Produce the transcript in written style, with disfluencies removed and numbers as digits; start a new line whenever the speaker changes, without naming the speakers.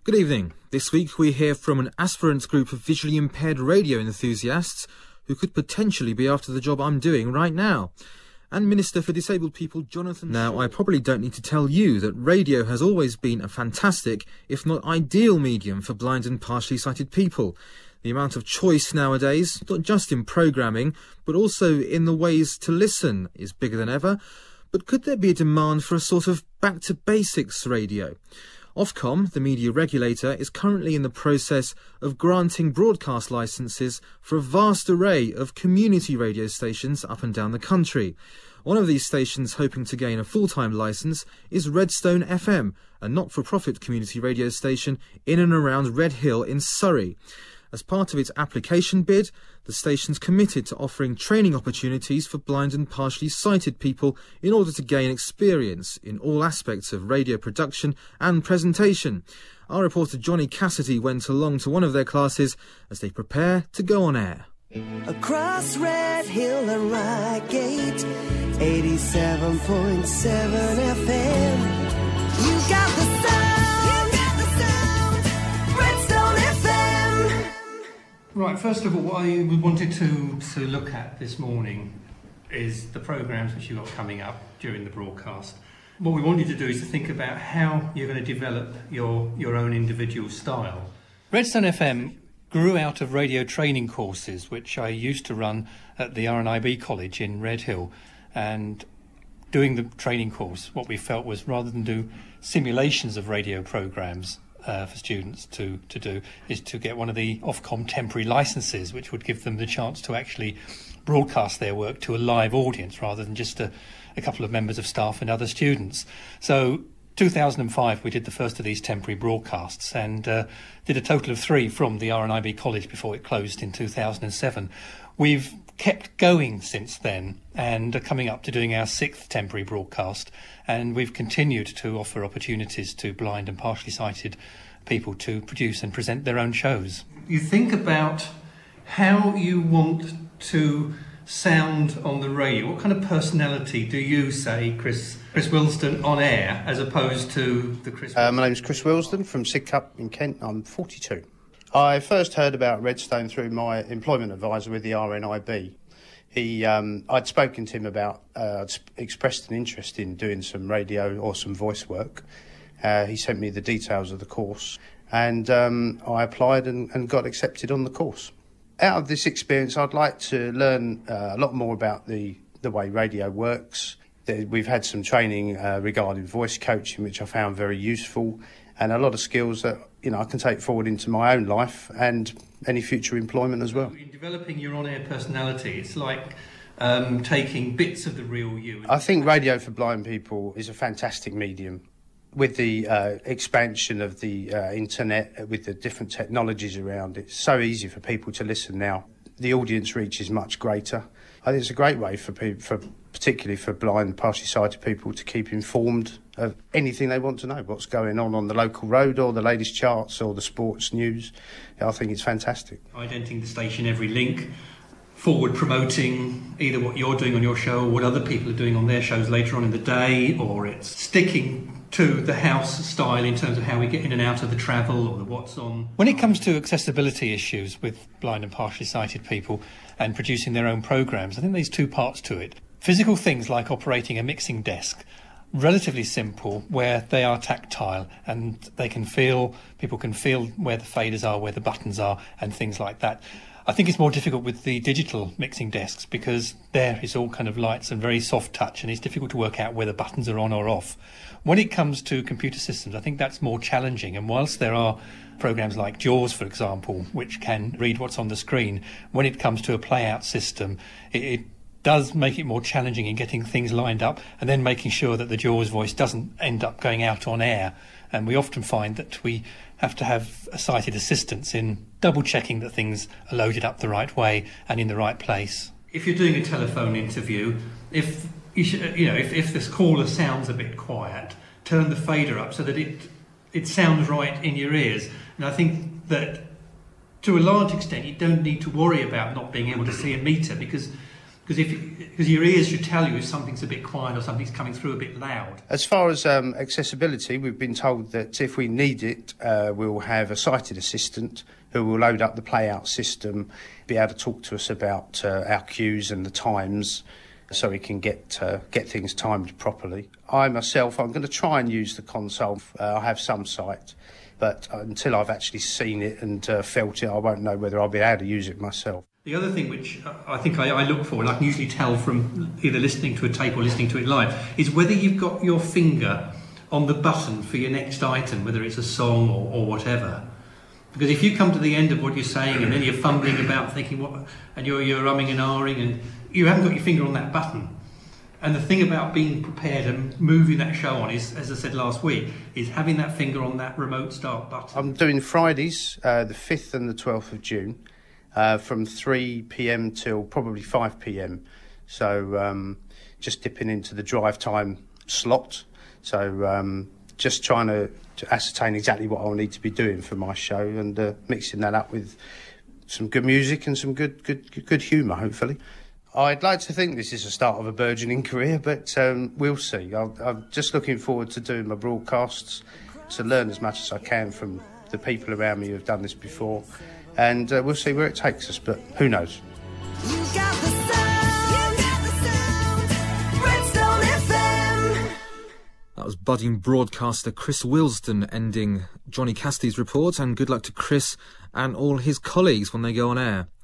Good evening. This week we hear from an aspirant group of visually impaired radio enthusiasts who could potentially be after the job I'm doing right now. And Minister for Disabled People Jonathan Now, I probably don't need to tell you that radio has always been a fantastic, if not ideal, medium for blind and partially sighted people. The amount of choice nowadays, not just in programming, but also in the ways to listen, is bigger than ever. But could there be a demand for a sort of back-to-basics radio? Ofcom, the media regulator, is currently in the process of granting broadcast licences for a vast array of community radio stations up and down the country. One of these stations hoping to gain a full-time licence is Redstone FM, a not-for-profit community radio station in and around Redhill in Surrey. As part of its application bid, the station's committed to offering training opportunities for blind and partially sighted people in order to gain experience in all aspects of radio production and presentation. Our reporter Johnny Cassidy went along to one of their classes as they prepare to go on air.
Across Red Hill and Reigate, 87.7 FM. You got the sound, Redstone FM.
Right, first of all, what I wanted to look at this morning is the programmes which you've got coming up during the broadcast. What we wanted to do is to think about how you're going to develop your own individual style. Redstone FM grew out of radio training courses, which I used to run at the RNIB College in Redhill. And doing the training course, what we felt was rather than do simulations of radio programmes for students to do, is to get one of the Ofcom temporary licences, which would give them the chance to actually broadcast their work to a live audience rather than just a couple of members of staff and other students. So 2005 we did the first of these temporary broadcasts and did a total of 3 from the RNIB College before it closed in 2007. We've kept going since then and are coming up to doing our 6th temporary broadcast, and we've continued to offer opportunities to blind and partially sighted people to produce and present their own shows. You think about how you want to sound on the radio. What kind of personality do you say, Chris Wilston, on air, as opposed to the Chris Wilston?
My name's Chris Wilston from Sidcup in Kent. I'm 42. I first heard about Redstone through my employment advisor with the RNIB. I'd spoken to him about, expressed an interest in doing some radio or some voice work. He sent me the details of the course, and I applied and got accepted on the course. Out of this experience, I'd like to learn a lot more about the way radio works. We've had some training regarding voice coaching, which I found very useful, and a lot of skills that I can take forward into my own life and any future employment as well.
In developing your on-air personality, it's like taking bits of the real you.
I think radio for blind people is a fantastic medium. With the expansion of the internet, with the different technologies around, it's so easy for people to listen now. The audience reach is much greater. I think it's a great way for particularly for blind, partially sighted people, to keep informed of anything they want to know, what's going on the local road or the latest charts or the sports news. I think it's fantastic. Identing
the station every link, forward promoting either what you're doing on your show or what other people are doing on their shows later on in the day, or it's sticking to the house style in terms of how we get in and out of the travel or the what's on. When it comes to accessibility issues with blind and partially sighted people and producing their own programmes, I think there's 2 parts to it. Physical things like operating a mixing desk, relatively simple, where they are tactile and people can feel where the faders are, where the buttons are and things like that. I think it's more difficult with the digital mixing desks because there is all kind of lights and very soft touch, and it's difficult to work out where the buttons are on or off. When it comes to computer systems, I think that's more challenging, and whilst there are programs like JAWS, for example, which can read what's on the screen, when it comes to a play-out system, it does make it more challenging in getting things lined up and then making sure that the JAWS voice doesn't end up going out on air. And we often find that we have to have a sighted assistance in double-checking that things are loaded up the right way and in the right place. If you're doing a telephone interview, if this caller sounds a bit quiet, turn the fader up so that it sounds right in your ears. And I think that to a large extent you don't need to worry about not being able to see a meter, because Because your ears should tell you if something's a bit quiet or something's coming through a bit loud.
As far as accessibility, we've been told that if we need it, we'll have a sighted assistant who will load up the playout system, be able to talk to us about our cues and the times, so we can get things timed properly. I'm going to try and use the console. I have some sight, but until I've actually seen it and felt it, I won't know whether I'll be able to use it myself.
The other thing which I think I look for, and I can usually tell from either listening to a tape or listening to it live, is whether you've got your finger on the button for your next item, whether it's a song or whatever. Because if you come to the end of what you're saying and then you're fumbling about thinking what, and you're umming and ahhing and you haven't got your finger on that button. And the thing about being prepared and moving that show on is, as I said last week, is having that finger on that remote start button.
I'm doing Fridays, the 5th and the 12th of June. From 3 p.m. till probably 5 p.m. So just dipping into the drive time slot. So just trying to ascertain exactly what I'll need to be doing for my show and mixing that up with some good music and some good humour, hopefully. I'd like to think this is the start of a burgeoning career, but we'll see. I'm just looking forward to doing my broadcasts, to learn as much as I can from the people around me who have done this before. And we'll see where it takes us, but who knows?
You got the sound, Redstone FM.
That was budding broadcaster Chris Wilsden ending Johnny Cassidy's report, and good luck to Chris and all his colleagues when they go on air.